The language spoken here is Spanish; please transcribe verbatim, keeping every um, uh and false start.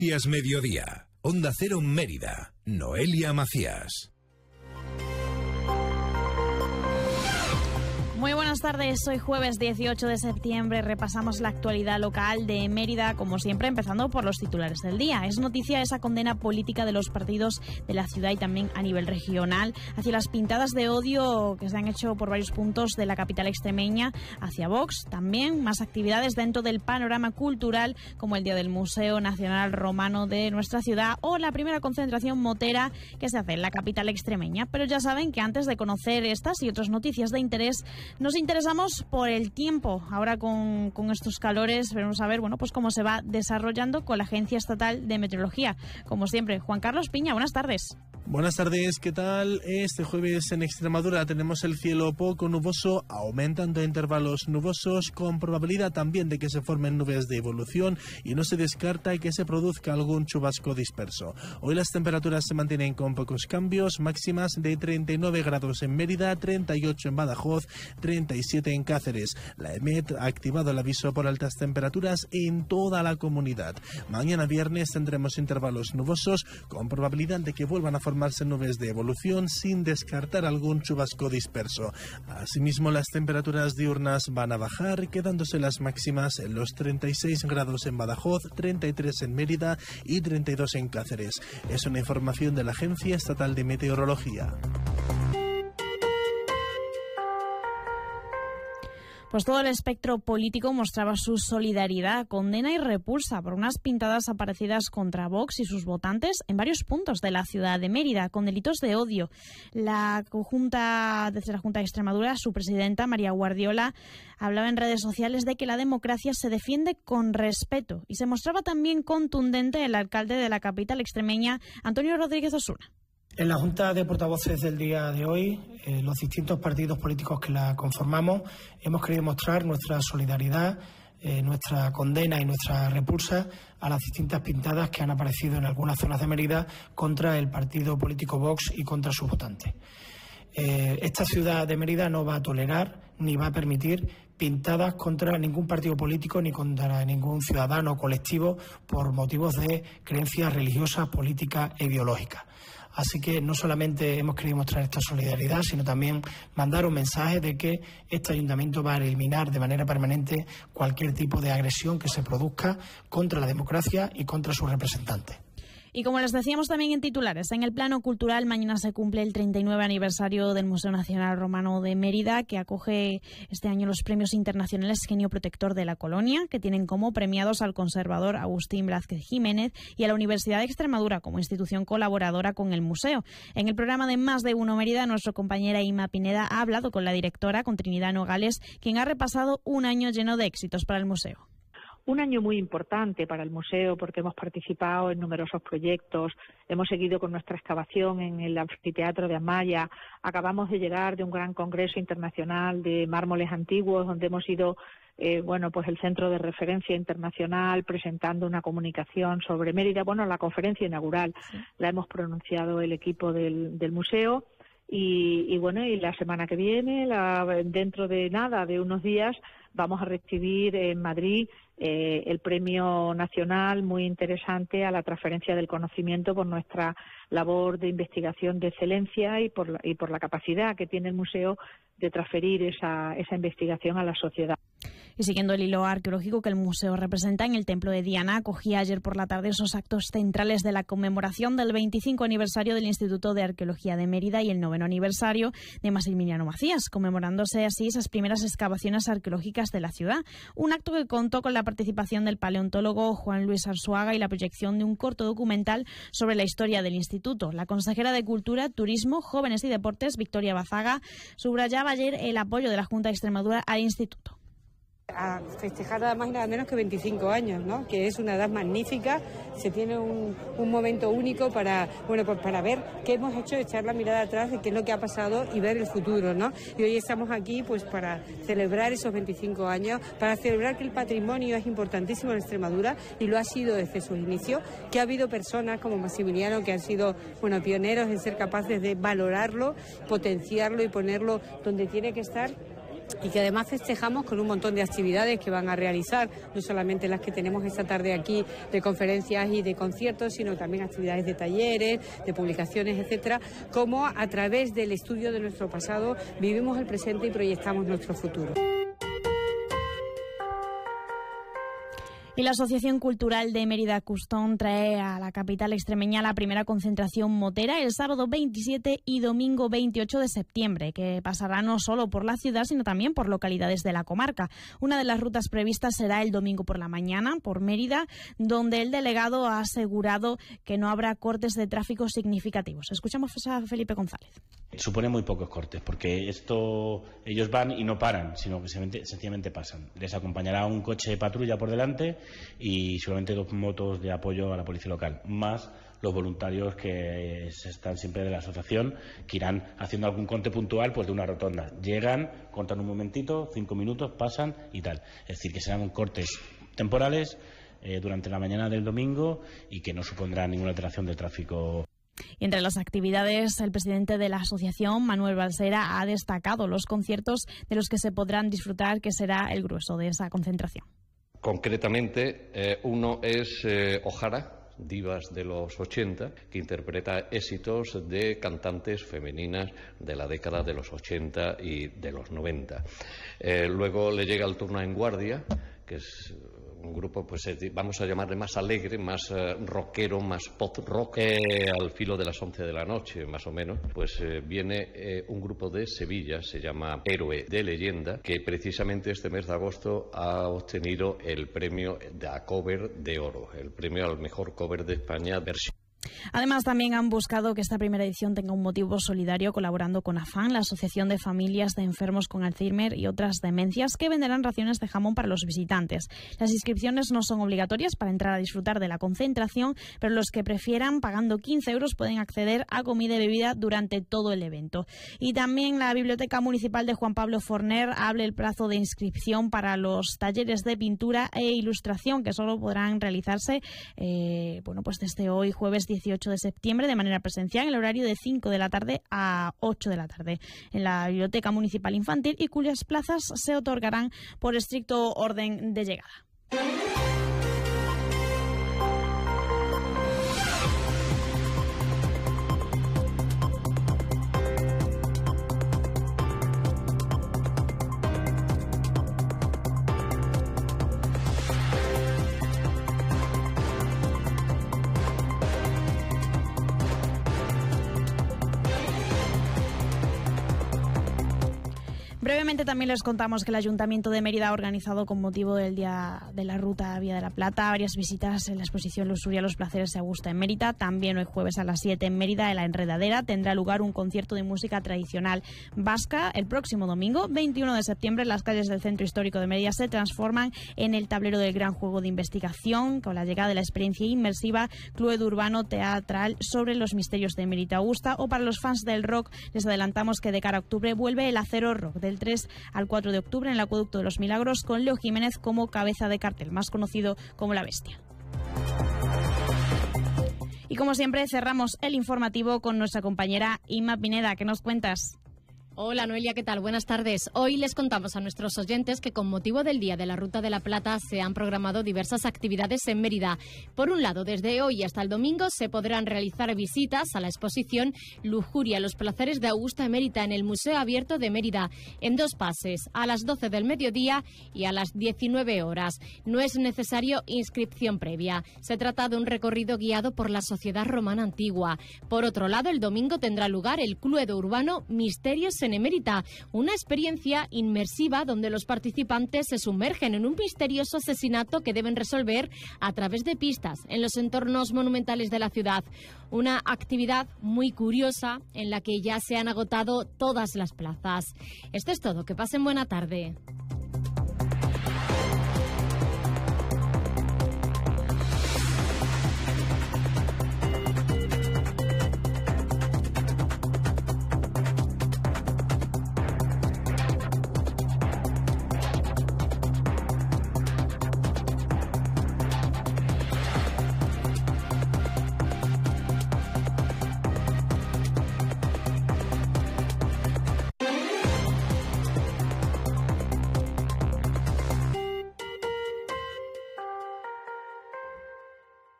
Noticias Mediodía. Onda Cero Mérida. Noelia Macías. Muy buenas tardes, hoy jueves dieciocho de septiembre repasamos la actualidad local de Mérida, como siempre empezando por los titulares del día. Es noticia esa condena política de los partidos de la ciudad y también a nivel regional hacia las pintadas de odio que se han hecho por varios puntos de la capital extremeña hacia Vox. También más actividades dentro del panorama cultural como el Día del Museo Nacional Romano de nuestra ciudad o la primera concentración motera que se hace en la capital extremeña. Pero ya saben que antes de conocer estas y otras noticias de interés, nos interesamos por el tiempo. Ahora con, con estos calores veremos a ver bueno, pues cómo se va desarrollando con la Agencia Estatal de Meteorología. Como siempre, Juan Carlos Piña, buenas tardes. Buenas tardes, ¿qué tal? Este jueves en Extremadura tenemos el cielo poco nuboso, aumentando intervalos nubosos, con probabilidad también de que se formen nubes de evolución y no se descarta que se produzca algún chubasco disperso. Hoy las temperaturas se mantienen con pocos cambios, máximas de treinta y nueve grados en Mérida, treinta y ocho en Badajoz, treinta y siete en Cáceres. La EMET ha activado el aviso por altas temperaturas en toda la comunidad. Mañana viernes tendremos intervalos nubosos, con probabilidad de que vuelvan a formar formarse nubes de evolución sin descartar algún chubasco disperso. Asimismo, las temperaturas diurnas van a bajar, quedándose las máximas en los treinta y seis grados en Badajoz, treinta y tres en Mérida y treinta y dos en Cáceres. Es una información de la Agencia Estatal de Meteorología. Pues todo el espectro político mostraba su solidaridad, condena y repulsa por unas pintadas aparecidas contra Vox y sus votantes en varios puntos de la ciudad de Mérida, con delitos de odio. La Junta, desde la Junta de Extremadura, su presidenta, María Guardiola, hablaba en redes sociales de que la democracia se defiende con respeto y se mostraba también contundente el alcalde de la capital extremeña, Antonio Rodríguez Osuna. En la Junta de Portavoces del día de hoy, eh, los distintos partidos políticos que la conformamos hemos querido mostrar nuestra solidaridad, eh, nuestra condena y nuestra repulsa a las distintas pintadas que han aparecido en algunas zonas de Mérida contra el partido político Vox y contra sus votantes. Eh, esta ciudad de Mérida no va a tolerar ni va a permitir pintadas contra ningún partido político ni contra ningún ciudadano o colectivo por motivos de creencias religiosas, políticas e ideológicas. Así que no solamente hemos querido mostrar esta solidaridad, sino también mandar un mensaje de que este ayuntamiento va a eliminar de manera permanente cualquier tipo de agresión que se produzca contra la democracia y contra sus representantes. Y como les decíamos también en titulares, en el plano cultural mañana se cumple el treinta y nueve aniversario del Museo Nacional Romano de Mérida, que acoge este año los premios internacionales Genio Protector de la Colonia, que tienen como premiados al conservador Agustín Blázquez Jiménez y a la Universidad de Extremadura como institución colaboradora con el museo. En el programa de Más de Uno Mérida, nuestra compañera Ima Pineda ha hablado con la directora, con Trinidad Nogales, quien ha repasado un año lleno de éxitos para el museo. Un año muy importante para el museo porque hemos participado en numerosos proyectos, hemos seguido con nuestra excavación en el anfiteatro de Amaya, acabamos de llegar de un gran congreso internacional de mármoles antiguos donde hemos sido eh, bueno, pues el centro de referencia internacional presentando una comunicación sobre Mérida. Bueno, la conferencia inaugural sí. La hemos pronunciado el equipo del, del museo. Y, y bueno, y la semana que viene, la, dentro de nada, de unos días, vamos a recibir en Madrid eh, el premio nacional muy interesante a la transferencia del conocimiento por nuestra labor de investigación de excelencia y por la, y por la capacidad que tiene el museo de transferir esa, esa investigación a la sociedad. Y siguiendo el hilo arqueológico que el museo representa, en el Templo de Diana acogía ayer por la tarde esos actos centrales de la conmemoración del veinticinco aniversario del Instituto de Arqueología de Mérida y el noveno aniversario de Maximiliano Macías, conmemorándose así esas primeras excavaciones arqueológicas de la ciudad. Un acto que contó con la participación del paleontólogo Juan Luis Arzuaga y la proyección de un corto documental sobre la historia del instituto. La consejera de Cultura, Turismo, Jóvenes y Deportes, Victoria Bazaga, subrayaba ayer el apoyo de la Junta de Extremadura al instituto. A festejar nada más y nada menos que veinticinco años, ¿no? Que es una edad magnífica, se tiene un, un momento único para, bueno, pues para ver qué hemos hecho, echar la mirada atrás de qué es lo que ha pasado y ver el futuro, ¿no? Y hoy estamos aquí pues para celebrar esos veinticinco años, para celebrar que el patrimonio es importantísimo en Extremadura y lo ha sido desde sus inicios, que ha habido personas como Maximiliano que han sido, bueno, pioneros en ser capaces de valorarlo, potenciarlo y ponerlo donde tiene que estar y que además festejamos con un montón de actividades que van a realizar, no solamente las que tenemos esta tarde aquí de conferencias y de conciertos, sino también actividades de talleres, de publicaciones, etcétera, como a través del estudio de nuestro pasado vivimos el presente y proyectamos nuestro futuro. Y la Asociación Cultural de Mérida Custón trae a la capital extremeña la primera concentración motera el sábado veintisiete y domingo veintiocho de septiembre, que pasará no solo por la ciudad, sino también por localidades de la comarca. Una de las rutas previstas será el domingo por la mañana, por Mérida, donde el delegado ha asegurado que no habrá cortes de tráfico significativos. Escuchamos a Felipe González. Supone muy pocos cortes, porque esto ellos van y no paran, sino que sencillamente pasan. Les acompañará un coche de patrulla por delante y solamente dos motos de apoyo a la policía local, más los voluntarios que están siempre de la asociación, que irán haciendo algún corte puntual pues de una rotonda. Llegan, cortan un momentito, cinco minutos, pasan y tal. Es decir, que serán cortes temporales eh, durante la mañana del domingo y que no supondrán ninguna alteración del tráfico. Y entre las actividades, el presidente de la asociación, Manuel Balsera, ha destacado los conciertos de los que se podrán disfrutar, que será el grueso de esa concentración. Concretamente, eh, uno es eh, Ojara, divas de los ochenta, que interpreta éxitos de cantantes femeninas de la década de los ochenta y de los noventa. Eh, luego le llega el turno a En Guardia, que es un grupo, pues vamos a llamarle más alegre, más eh, rockero, más pop rock. Eh, al filo de las once de la noche, más o menos, pues eh, viene eh, un grupo de Sevilla, se llama Héroe de Leyenda, que precisamente este mes de agosto ha obtenido el premio de a cover de oro, el premio al mejor cover de España versión. Además, también han buscado que esta primera edición tenga un motivo solidario, colaborando con AFAN, la Asociación de Familias de Enfermos con Alzheimer y otras demencias, que venderán raciones de jamón para los visitantes. Las inscripciones no son obligatorias para entrar a disfrutar de la concentración, pero los que prefieran, pagando quince euros, pueden acceder a comida y bebida durante todo el evento. Y también la Biblioteca Municipal de Juan Pablo Forner abre el plazo de inscripción para los talleres de pintura e ilustración, que solo podrán realizarse eh, bueno, pues desde hoy, jueves dieciocho de septiembre, de manera presencial, en el horario de cinco de la tarde a ocho de la tarde en la Biblioteca Municipal Infantil, y cuyas plazas se otorgarán por estricto orden de llegada. Brevemente también les contamos que el Ayuntamiento de Mérida ha organizado, con motivo del Día de la Ruta Vía de la Plata, varias visitas en la exposición Luxuria, los placeres se Augusta en Mérida. También hoy jueves a las siete en Mérida, en La Enredadera, tendrá lugar un concierto de música tradicional vasca. El próximo domingo, veintiuno de septiembre, las calles del centro histórico de Mérida se transforman en el tablero del gran juego de investigación, con la llegada de la experiencia inmersiva Cluedo Urbano Teatral sobre los misterios de Mérida Augusta. O para los fans del rock, les adelantamos que de cara a octubre vuelve el Acero Rock, del tres al cuatro de octubre en el Acueducto de los Milagros, con Leo Jiménez como cabeza de cartel, más conocido como La Bestia. Y como siempre, cerramos el informativo con nuestra compañera Inma Pineda. ¿Qué nos cuentas? Hola Noelia, ¿qué tal? Buenas tardes. Hoy les contamos a nuestros oyentes que con motivo del Día de la Ruta de la Plata se han programado diversas actividades en Mérida. Por un lado, desde hoy hasta el domingo se podrán realizar visitas a la exposición Lujuria, los placeres de Augusta Emérita en el Museo Abierto de Mérida, en dos pases, a las doce del mediodía y a las diecinueve horas. No es necesario inscripción previa. Se trata de un recorrido guiado por la Sociedad Romana Antigua. Por otro lado, el domingo tendrá lugar el Cluedo Urbano Misterios en Emérita, una experiencia inmersiva donde los participantes se sumergen en un misterioso asesinato que deben resolver a través de pistas en los entornos monumentales de la ciudad. Una actividad muy curiosa en la que ya se han agotado todas las plazas. Esto es todo, que pasen buena tarde.